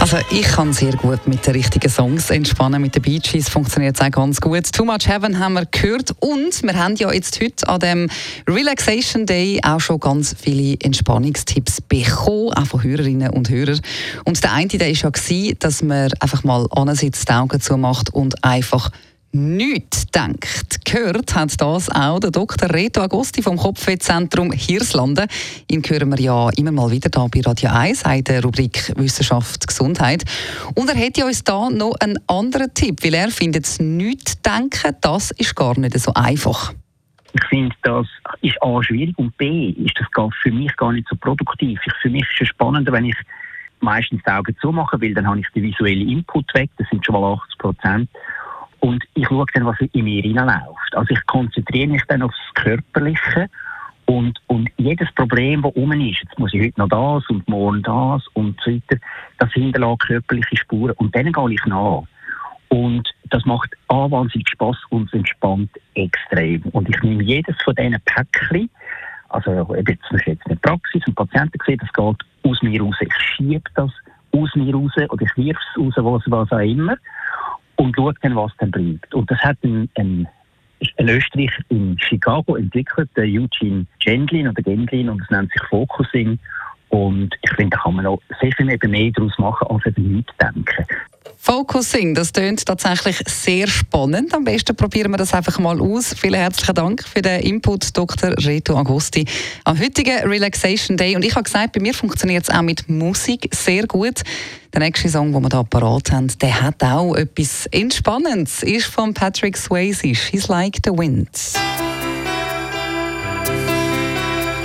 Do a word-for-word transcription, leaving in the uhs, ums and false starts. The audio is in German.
Also ich kann sehr gut mit den richtigen Songs entspannen. Mit den Bee Gees funktioniert es auch ganz gut. «Too Much Heaven» haben wir gehört. Und wir haben ja jetzt heute an dem Relaxation Day auch schon ganz viele Entspannungstipps bekommen, auch von Hörerinnen und Hörern. Und der eine der war ja, dass man einfach mal ansitzt, die Augen zumacht und einfach nichts denkt. Gehört hat das auch der Doktor Reto Agosti vom Kopfwehzentrum Hirslanden. Ihn hören wir ja immer mal wieder da bei Radio eins in der Rubrik Wissenschaft Gesundheit. Und er hat ja uns da noch einen anderen Tipp, weil er findet, nichts denken, das ist gar nicht so einfach. Ich finde, das ist A schwierig und B ist das für mich gar nicht so produktiv. Ich, für mich ist es spannender, wenn ich meistens die Augen zumache, weil dann habe ich den visuellen Input weg, das sind schon mal achtzig Prozent. Und ich schaue dann, was in mir hineinläuft. Also ich konzentriere mich dann aufs Körperliche und, und jedes Problem, das rum ist, jetzt muss ich heute noch das und morgen das und so weiter, das hinterlässt körperliche Spuren und dann gehe ich nach. Und das macht A, wahnsinnig Spass und es entspannt extrem. Und ich nehme jedes von diesen Päckchen, also jetzt ist jetzt eine Praxis und Patienten sehen, das geht aus mir raus. Ich schiebe das aus mir raus oder ich wirf es raus, was, was auch immer. Und schaut dann, was dann bleibt. Und das hat ein, ein, ein Österreicher in Chicago entwickelt, der Eugene Gendlin oder Gendlin, und das nennt sich Focusing. Und ich finde, da kann man noch sehr viel mehr, mehr daraus machen, als eben nichts denken. Focusing, das klingt tatsächlich sehr spannend. Am besten probieren wir das einfach mal aus. Vielen herzlichen Dank für den Input, Doktor Reto Agosti, am heutigen Relaxation Day. Und ich habe gesagt, bei mir funktioniert es auch mit Musik sehr gut. Der nächste Song, den wir hier parat haben, der hat auch etwas Entspannendes. Ist von Patrick Swayze, «She's Like the Wind».